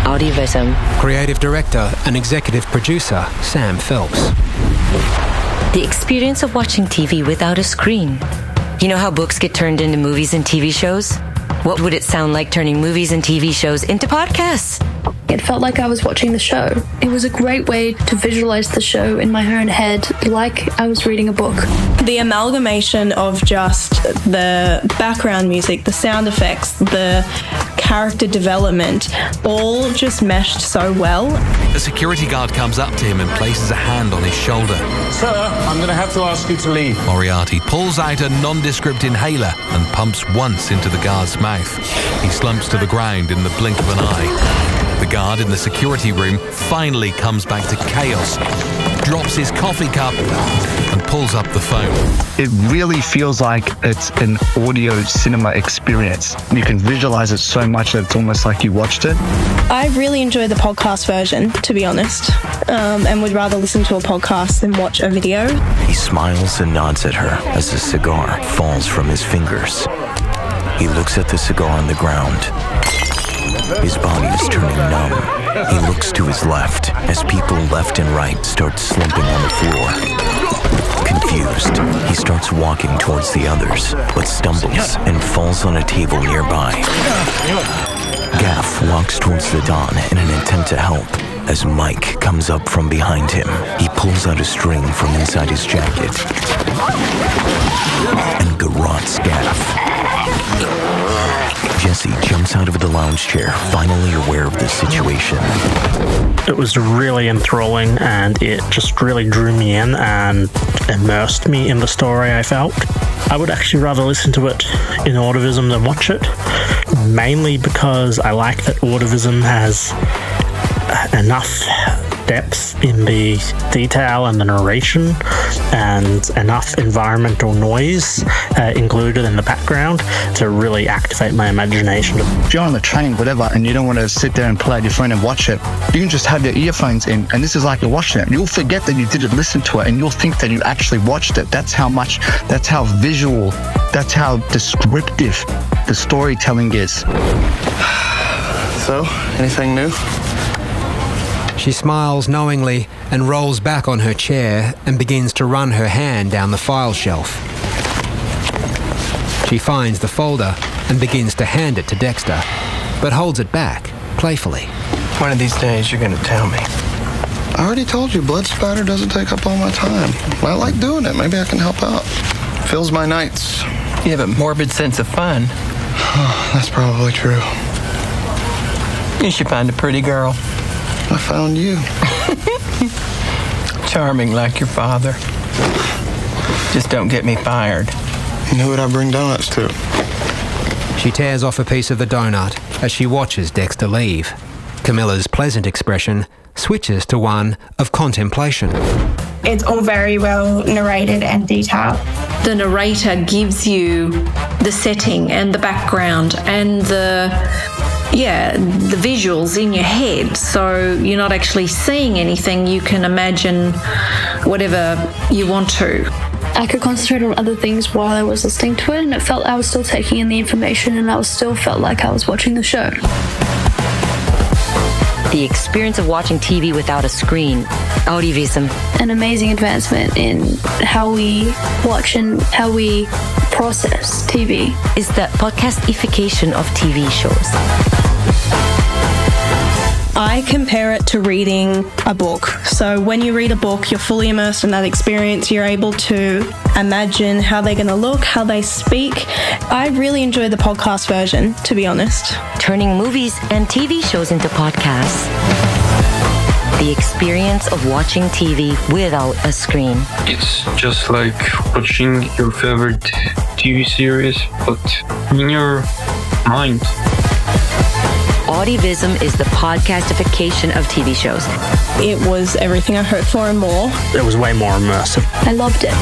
Audiovism. Creative director and executive producer, Sam Phelps. The experience of watching TV without a screen. You know how books get turned into movies and TV shows? What would it sound like turning movies and TV shows into podcasts? It felt like I was watching the show. It was a great way to visualize the show in my own head, like I was reading a book. The amalgamation of just the background music, the sound effects, the character development, all just meshed so well. The security guard comes up to him and places a hand on his shoulder. Sir, I'm going to have to ask you to leave. Moriarty pulls out a nondescript inhaler and pumps once into the guard's mouth. He slumps to the ground in the blink of an eye. The guard in the security room finally comes back to chaos, drops his coffee cup and pulls up the phone. It really feels like it's an audio cinema experience. You can visualize it so much that it's almost like you watched it. I really enjoy the podcast version, to be honest, and would rather listen to a podcast than watch a video. He smiles and nods at her as the cigar falls from his fingers. He looks at the cigar on the ground. His body is turning numb. He looks to his left as people left and right start slumping on the floor. Confused, he starts walking towards the others, but stumbles and falls on a table nearby. Gaff walks towards the Don in an attempt to help as Mike comes up from behind him. He pulls out a string from inside his jacket and garrots Gaff. Jesse jumps out of the lounge chair, finally aware of the situation. It was really enthralling, and it just really drew me in and immersed me in the story, I felt. I would actually rather listen to it in Audiovism than watch it, mainly because I like that Audiovism has enough depth in the detail and the narration and enough environmental noise included in the background to really activate my imagination. If you're on the train, whatever, and you don't want to sit there and play at your phone and watch it, you can just have your earphones in, and this is like you're watching it. You'll forget that you didn't listen to it, and you'll think that you actually watched it. That's how visual, that's how descriptive the storytelling is. So, anything new? She smiles knowingly and rolls back on her chair and begins to run her hand down the file shelf. She finds the folder and begins to hand it to Dexter, but holds it back, playfully. One of these days you're going to tell me. I already told you, blood spatter doesn't take up all my time. I like doing it. Maybe I can help out. Fills my nights. You have a morbid sense of fun. That's probably true. You should find a pretty girl. I found you. Charming like your father. Just don't get me fired. You know what I bring donuts to? She tears off a piece of the donut as she watches Dexter leave. Camilla's pleasant expression switches to one of contemplation. It's all very well narrated and detailed. The narrator gives you the setting and the background and the visuals in your head, so you're not actually seeing anything. You can imagine whatever you want to. I could concentrate on other things while I was listening to it, and it felt I was still taking in the information, and I still felt like I was watching the show. The experience of watching TV without a screen. Audiovism. An amazing advancement in how we watch and how we process TV. Is the podcastification of TV shows. I compare it to reading a book. So when you read a book, you're fully immersed in that experience. You're able to imagine how they're going to look, how they speak. I really enjoy the podcast version, to be honest. Turning movies and TV shows into podcasts. The experience of watching TV without a screen. It's just like watching your favorite TV series, but in your mind. Audiovism is the podcastification of TV shows. It was everything I hoped for and more. It was way more immersive. I loved it.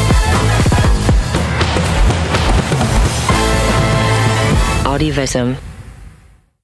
Audiovism.